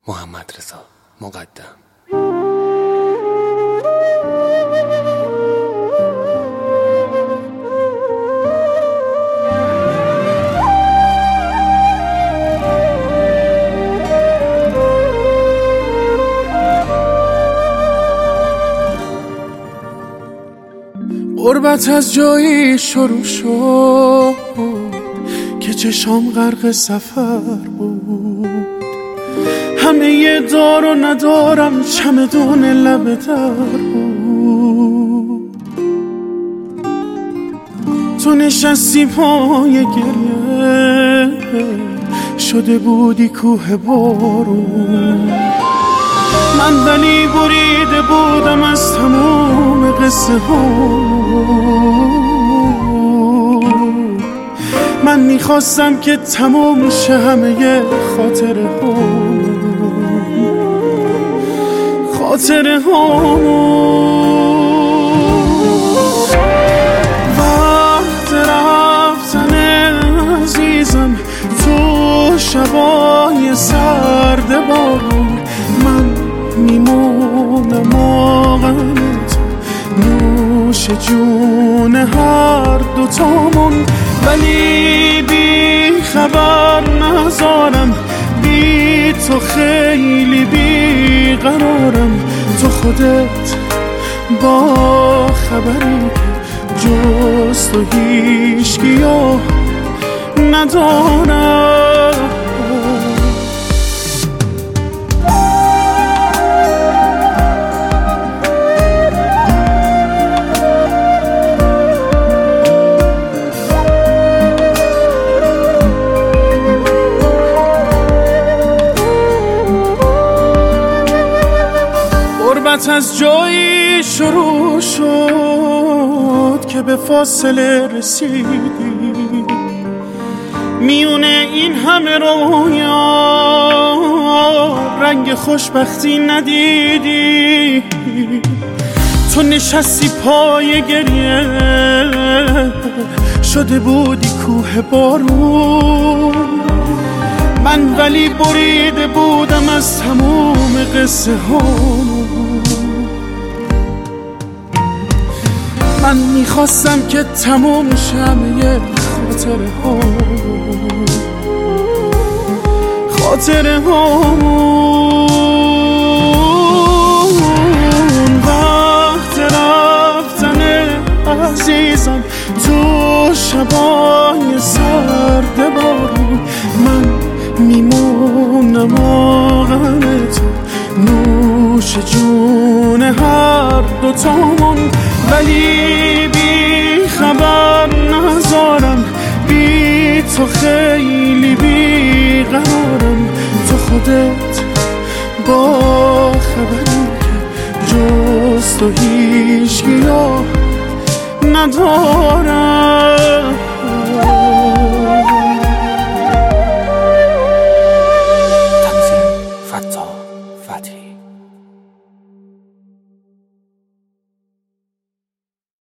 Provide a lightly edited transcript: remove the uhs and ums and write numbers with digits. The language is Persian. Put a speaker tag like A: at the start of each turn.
A: محمدرضا مقدم.
B: غربت از جایی شروع شد که چشام غرق سفر بود. همه یه دار و ندارم چمدون لب در بود. تو نشستی پای گریه شده بودی کوه بارون. من ولی بریده بودم از تمام قصه ها. من میخواستم که تمام شه همه خاطره ها. وقت رفتن عزیزم تو شبای سرد بارون. من میمونم آغمت نوش جون هر دوتامون. ولی بی خبر نذارم، بی تو خیلی بی قرارم. تو خودت با خبری که جز تو هیچکیو ندارم. غربت از جایی شروع شد که به فاصله رسیدی. میونه این همه رویا رنگ خوشبختی ندیدی. تو نشستی پای گریه شده بودی کوه بارون. من ولی بریده بودم از تموم قصه ها. من میخواستم که تموم شمه خاطره ها. وقت رفتن عزیزم تو شبای سرد بارون. من میمونم آغم تو نوش جون هر دوتامون. ولی بی خبر نذارم، بی تو خیلی بی قرارم. تو خودت با خبری که جز تو هیچکیو ندارم.